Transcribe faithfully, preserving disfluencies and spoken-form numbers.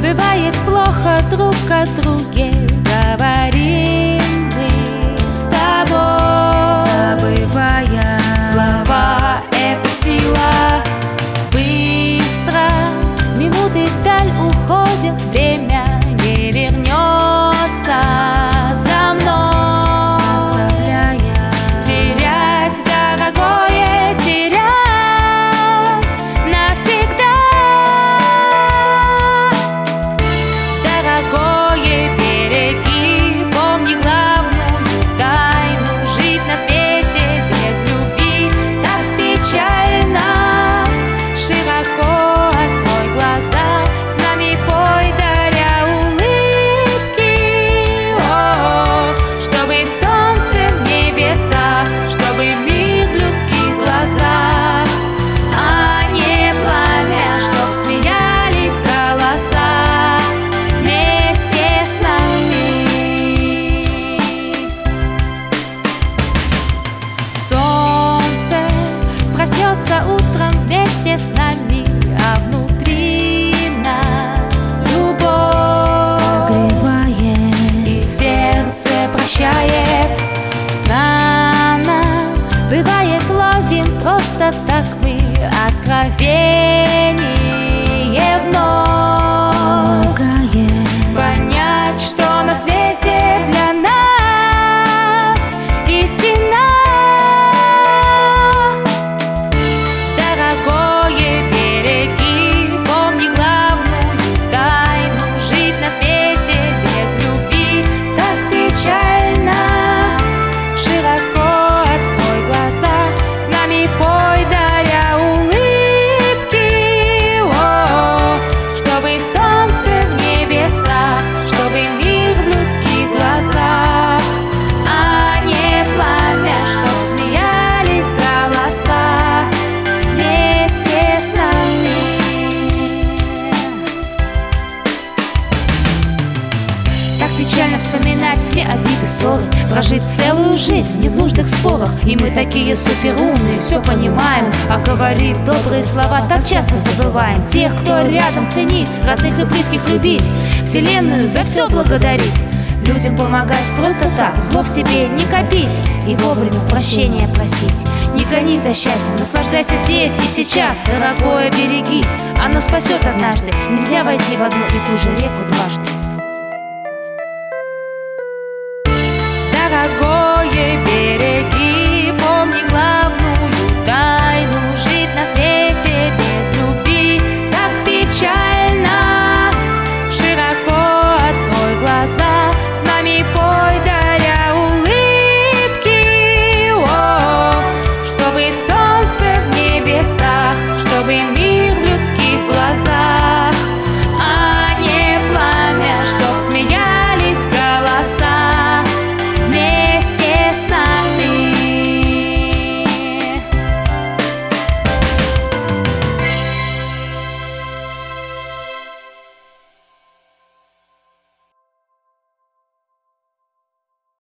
Бывает плохо друг о друге, говорим мы с тобой, забывая слова, это сила. Быстро минуты вдаль уходят, время не вернется за мной, заставляя терять дорогое, терять навсегда. Дорогое, береги, помни главную тайну: жить на свете без любви так печально. Широко открой глаза, с нами пой, даря улыбки. О-о-о, чтобы солнце в небесах, чтобы мир в людских глазах, а не пламя, чтоб смеялись голоса вместе с нами. Солнце проснется утром вместе с нами, а внутри нас любовь согревает и сердце прощает. Странно бывает, ловим просто так мы откровение вновь, понять, что на свете для нас истина. Дорогое, береги, помни главную тайну: жить на свете без любви так печально. Широко открой глаза, с нами пой, даря улыбки. О-о-о, чтобы солнце в небесах, чтобы мир в людских глазах, а не пламя, чтоб смеялись голоса вместе с нами. Так печально вспоминать все обиды, ссоры, прожить целую жизнь в ненужных спорах. И мы такие суперумные, все понимаем, а говорить добрые слова так часто забываем. Тех, кто рядом, ценить, родных и близких любить, вселенную за все благодарить, людям помогать просто так, зло в себе не копить и вовремя прощения просить. Не гонись за счастьем, наслаждайся здесь и сейчас. Дорогое, береги, оно спасет однажды. Нельзя войти в одну и ту же реку дважды.